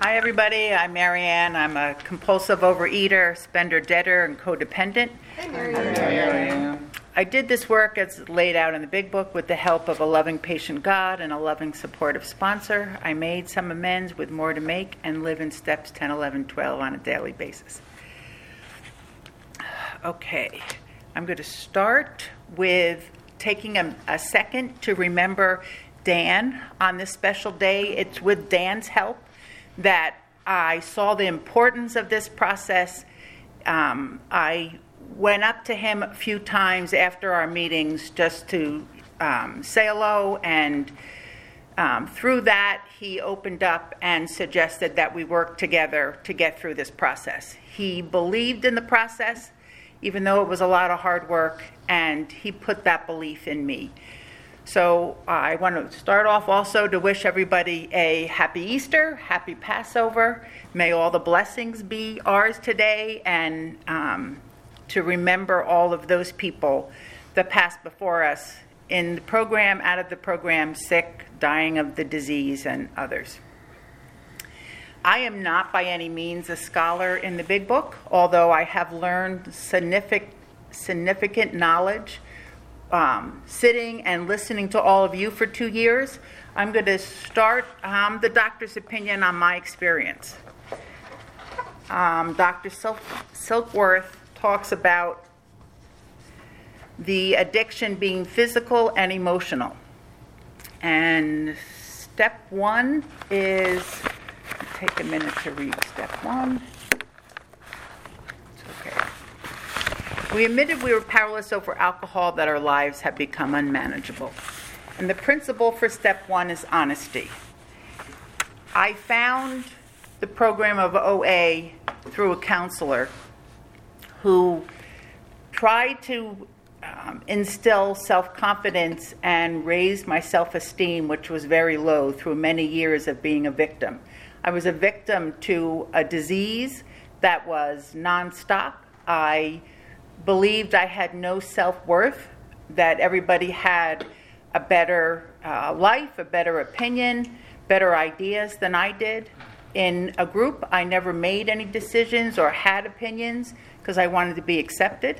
Hi, everybody. I'm Marianne. I'm a compulsive overeater, spender, debtor, and codependent. Hey, Marianne. I did this work as laid out in the Big Book with the help of a loving patient God and a loving supportive sponsor. I made some amends with more to make and live in steps 10, 11, 12 on a daily basis. Okay, I'm going to start with taking a second to remember Dan on this special day. It's with Dan's help that I saw the importance of this process. I went up to him a few times after our meetings just to say hello, and through that he opened up and suggested that we work together to get through this process. He believed in the process, even though it was a lot of hard work, and he put that belief in me. So I want to start off also to wish everybody a happy Easter, happy Passover. May all the blessings be ours today, and to remember all of those people that passed before us in the program, out of the program, sick, dying of the disease, and others. I am not by any means a scholar in the Big Book, although I have learned significant knowledge sitting and listening to all of you for 2 years. I'm going to start the doctor's opinion on my experience. Dr. Silkworth talks about the addiction being physical and emotional. And step one is, take a minute to read step one. We admitted we were powerless over alcohol, that our lives had become unmanageable. And the principle for step one is honesty. I found the program of OA through a counselor who tried to instill self-confidence and raise my self-esteem, which was very low through many years of being a victim. I was a victim to a disease that was nonstop. I believed I had no self-worth, that everybody had a better life, a better opinion, better ideas than I did. In a group, I never made any decisions or had opinions because I wanted to be accepted.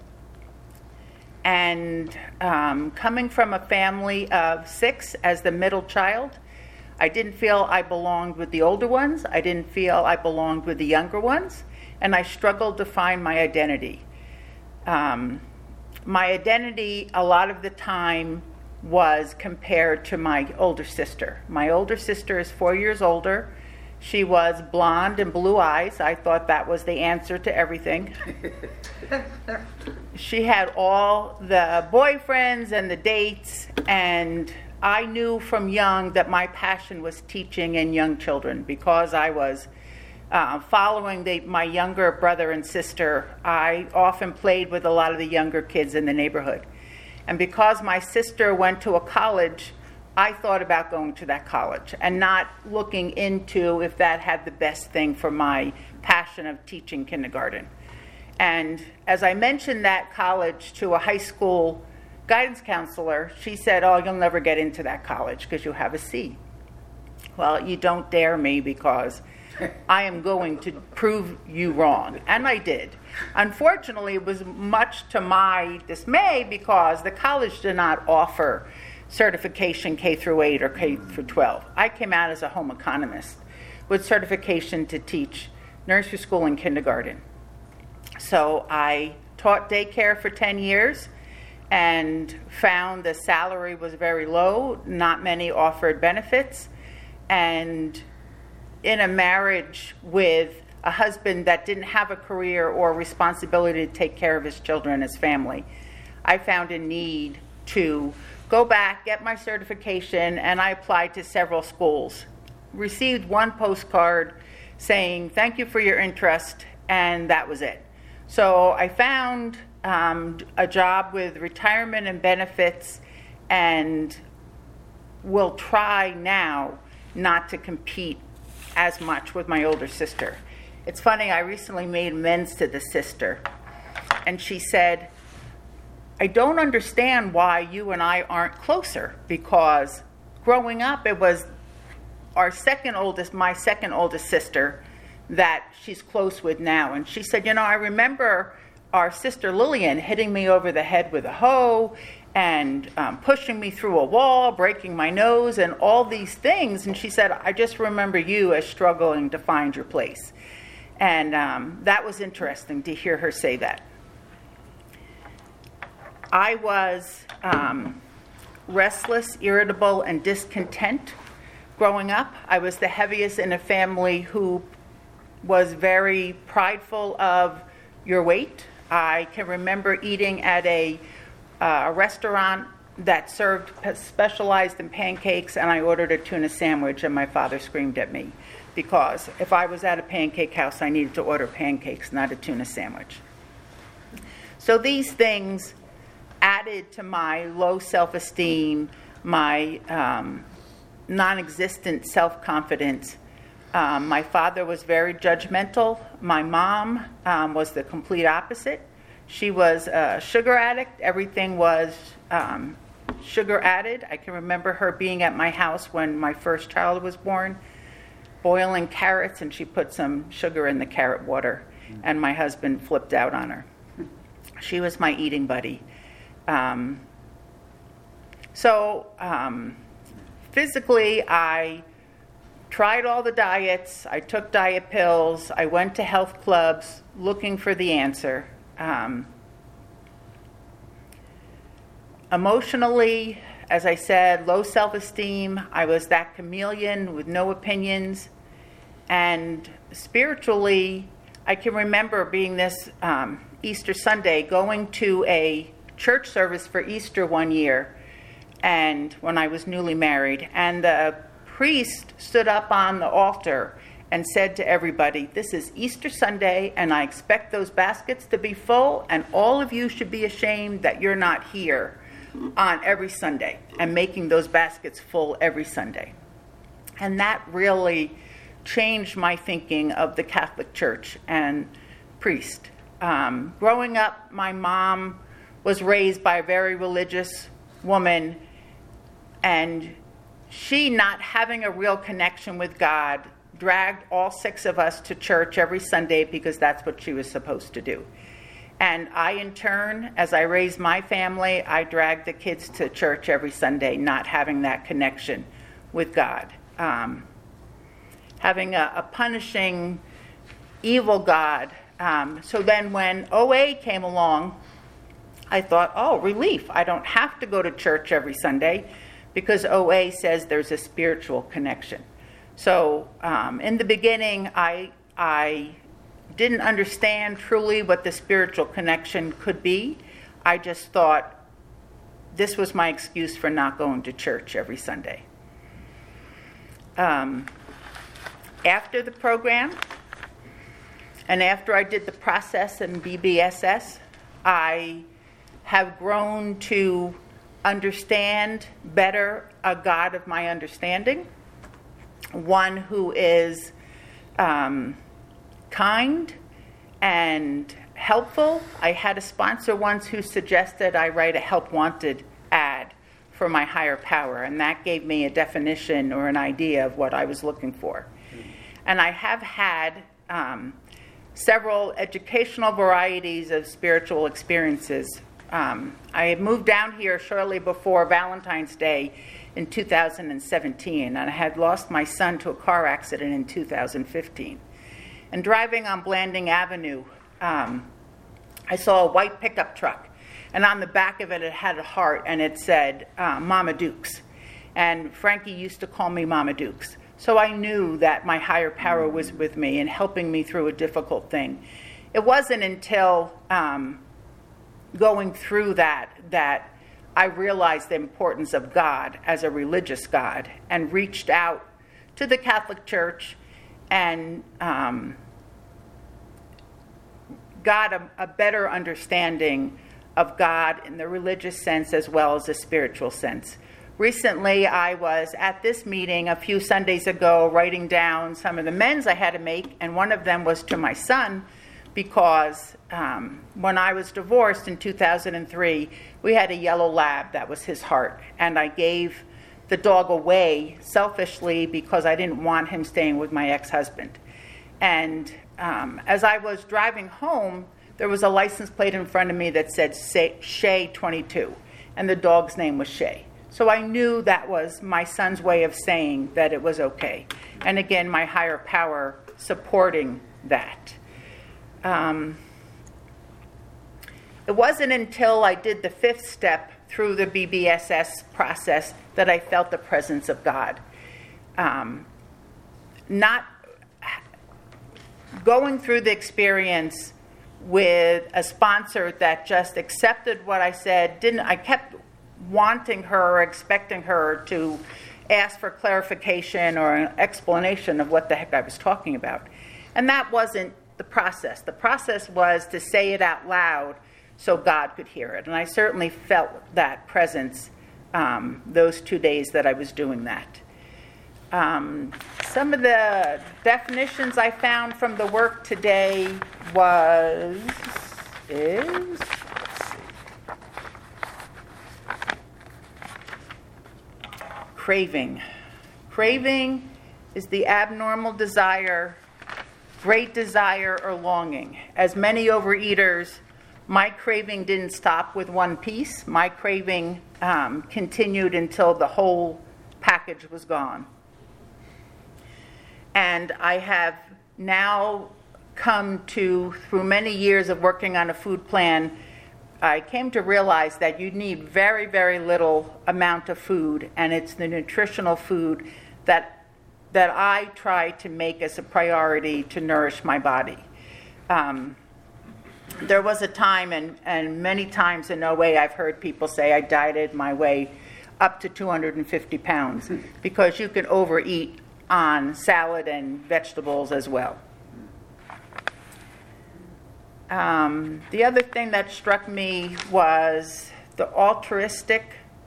And coming from a family of 6 as the middle child, I didn't feel I belonged with the older ones. I didn't feel I belonged with the younger ones. And I struggled to find my identity. My identity a lot of the time was compared to my older sister. My older sister is 4 years older. She was blonde and blue eyes. I thought that was the answer to everything. She had all the boyfriends and the dates, and I knew from young that my passion was teaching and young children. Because I was following my younger brother and sister, I often played with a lot of the younger kids in the neighborhood. And because my sister went to a college, I thought about going to that college and not looking into if that had the best thing for my passion of teaching kindergarten. And as I mentioned that college to a high school guidance counselor, she said, "Oh, you'll never get into that college because you have a C." Well, you don't dare me, because I am going to prove you wrong. And I did. Unfortunately, it was much to my dismay because the college did not offer certification K through 8 or K through 12. I came out as a home economist with certification to teach nursery school and kindergarten. So I taught daycare for 10 years and found the salary was very low. Not many offered benefits. And in a marriage with a husband that didn't have a career or responsibility to take care of his children and his family, I found a need to go back, get my certification, and I applied to several schools. Received one postcard saying, "Thank you for your interest," and that was it. So I found a job with retirement and benefits, and will try now not to compete as much with my older sister. It's funny, I recently made amends to the sister, and she said, "I don't understand why you and I aren't closer, because growing up it was my second oldest sister that she's close with now. And she said, I remember our sister Lillian hitting me over the head with a hoe and pushing me through a wall, breaking my nose, and all these things. And she said, I just remember you as struggling to find your place. And that was interesting to hear her say that. I was restless, irritable, and discontent growing up. I was the heaviest in a family who was very prideful of your weight. I can remember eating at a restaurant that specialized in pancakes, and I ordered a tuna sandwich, and my father screamed at me because if I was at a pancake house, I needed to order pancakes, not a tuna sandwich. So these things added to my low self-esteem, my non-existent self-confidence. My father was very judgmental. My mom was the complete opposite. She was a sugar addict. Everything was sugar added. I can remember her being at my house when my first child was born, boiling carrots, and she put some sugar in the carrot water, and my husband flipped out on her. She was my eating buddy. Physically, I tried all the diets. I took diet pills. I went to health clubs looking for the answer. Emotionally, as I said, low self-esteem. I was that chameleon with no opinions. And spiritually, I can remember being this Easter Sunday, going to a church service for Easter one year, and when I was newly married, and the priest stood up on the altar and said to everybody, "This is Easter Sunday, and I expect those baskets to be full, and all of you should be ashamed that you're not here on every Sunday and making those baskets full every Sunday." And that really changed my thinking of the Catholic Church and priest. Growing up, my mom was raised by a very religious woman, and she, not having a real connection with God, dragged all 6 of us to church every Sunday because that's what she was supposed to do. And I, in turn, as I raised my family, I dragged the kids to church every Sunday, not having that connection with God. Having a punishing, evil God. So then when OA came along, I thought, relief. I don't have to go to church every Sunday because OA says there's a spiritual connection. So in the beginning, I didn't understand truly what the spiritual connection could be. I just thought this was my excuse for not going to church every Sunday. After the program, and after I did the process in BBSS, I have grown to understand better a God of my understanding, one who is kind and helpful. I had a sponsor once who suggested I write a help wanted ad for my higher power, and that gave me a definition or an idea of what I was looking for. And I have had several educational varieties of spiritual experiences. I had moved down here shortly before Valentine's Day in 2017, and I had lost my son to a car accident in 2015. And driving on Blanding Avenue, I saw a white pickup truck, and on the back of it, it had a heart, and it said, Mama Dukes. And Frankie used to call me Mama Dukes. So I knew that my higher power was with me and helping me through a difficult thing. It wasn't until going through that I realized the importance of God as a religious God and reached out to the Catholic Church and got a better understanding of God in the religious sense as well as the spiritual sense. Recently, I was at this meeting a few Sundays ago writing down some of the amends I had to make, and one of them was to my son because when I was divorced in 2003, we had a yellow lab that was his heart, and I gave the dog away selfishly because I didn't want him staying with my ex-husband. And as I was driving home, there was a license plate in front of me that said Shay 22, and the dog's name was Shay. So I knew that was my son's way of saying that it was okay. And again, my higher power supporting that. It wasn't until I did the 5th step through the BBSS process that I felt the presence of God. Not going through the experience with a sponsor that just accepted what I said, I kept wanting her or expecting her to ask for clarification or an explanation of what the heck I was talking about. And that wasn't the process. The process was to say it out loud so God could hear it. And I certainly felt that presence those 2 days that I was doing that. Some of the definitions I found from the work today is craving. Craving is the abnormal desire, great desire, or longing. As many overeaters, my craving didn't stop with one piece. My craving continued until the whole package was gone. And I have now come to, through many years of working on a food plan, I came to realize that you need very, very little amount of food, and it's the nutritional food that I try to make as a priority to nourish my body. There was a time, and many times in OA, I've heard people say I dieted my way up to 250 pounds because you can overeat on salad and vegetables as well. The other thing that struck me was the altruistic,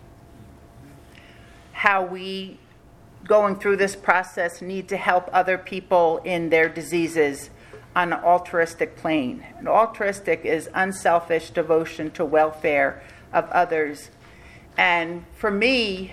how we, going through this process, need to help other people in their diseases on an altruistic plane. And altruistic is unselfish devotion to welfare of others. And for me,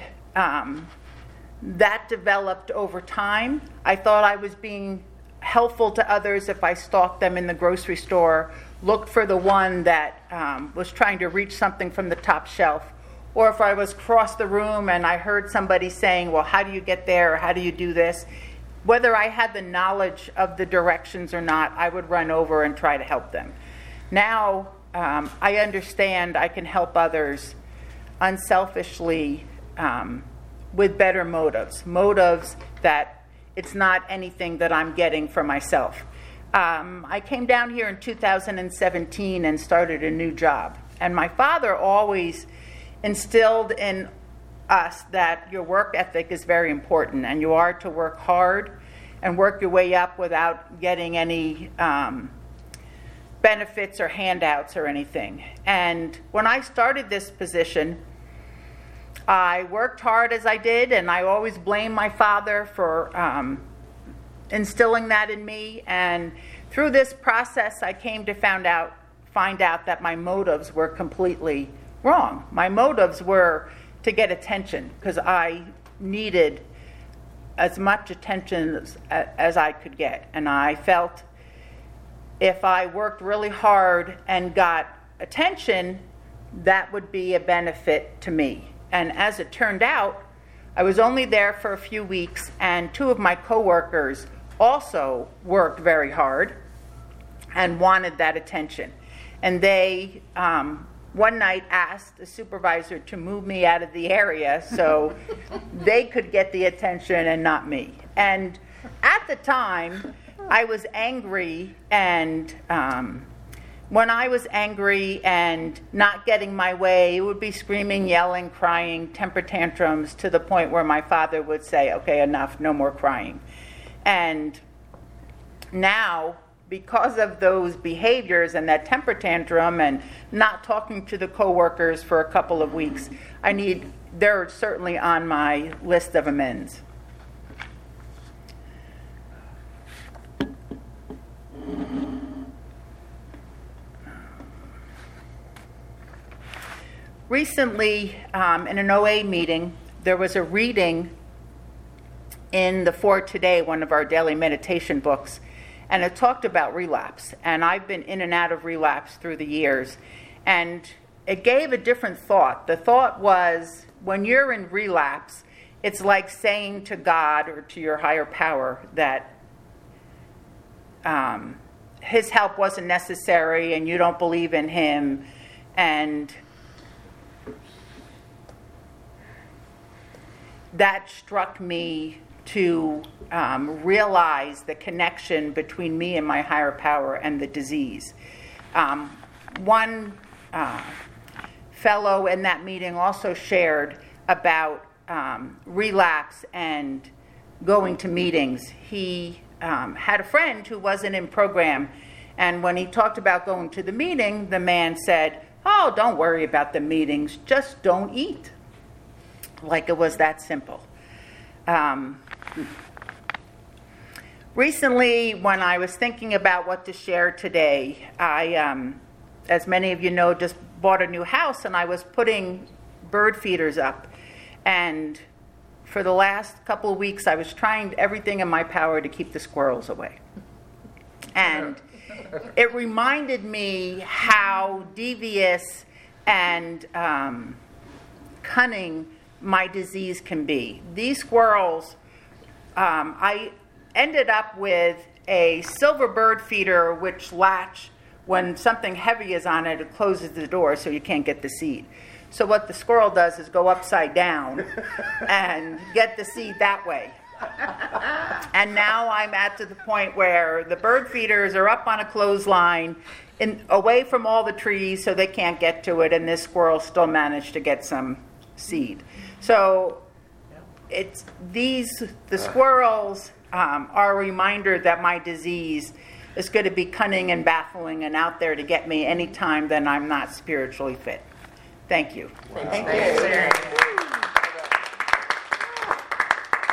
that developed over time. I thought I was being helpful to others if I stalked them in the grocery store, looked for the one that was trying to reach something from the top shelf, or if I was across the room and I heard somebody saying, well, how do you get there, or how do you do this? Whether I had the knowledge of the directions or not, I would run over and try to help them. Now I understand I can help others unselfishly with better motives that it's not anything that I'm getting for myself. I came down here in 2017 and started a new job. And my father always instilled in us that your work ethic is very important, and you are to work hard and work your way up without getting any benefits or handouts or anything. And when I started this position, I worked hard as I did, and I always blame my father for instilling that in me. And through this process, I came to find out that my motives were completely wrong. My motives were to get attention because I needed as much attention as I could get. And I felt if I worked really hard and got attention, that would be a benefit to me. And as it turned out, I was only there for a few weeks, and 2 of my coworkers also worked very hard and wanted that attention. And they, one night, asked the supervisor to move me out of the area so they could get the attention and not me. And at the time, I was angry, and when I was angry and not getting my way, it would be screaming, yelling, crying, temper tantrums, to the point where my father would say, okay, enough, no more crying. And now, because of those behaviors and that temper tantrum and not talking to the coworkers for a couple of weeks, they're certainly on my list of amends. Recently, in an OA meeting, there was a reading in the For Today, one of our daily meditation books, and it talked about relapse. And I've been in and out of relapse through the years. And it gave a different thought. The thought was, when you're in relapse, it's like saying to God or to your higher power that his help wasn't necessary and you don't believe in him. And that struck me to realize the connection between me and my higher power and the disease. One fellow in that meeting also shared about relapse and going to meetings. He had a friend who wasn't in program, and when he talked about going to the meeting, the man said, "Oh, don't worry about the meetings, just don't eat." Like it was that simple. Recently, when I was thinking about what to share today, I, as many of you know, just bought a new house, and I was putting bird feeders up. And for the last couple of weeks, I was trying everything in my power to keep the squirrels away. And it reminded me how devious and cunning my disease can be. These squirrels, I ended up with a silver bird feeder which latch, when something heavy is on it, it closes the door so you can't get the seed. So what the squirrel does is go upside down and get the seed that way. And now I'm at to the point where the bird feeders are up on a clothesline away from all the trees so they can't get to it, and this squirrel still managed to get some seed. So the squirrels are a reminder that my disease is going to be cunning and baffling and out there to get me anytime that I'm not spiritually fit. Thank you. Thank you.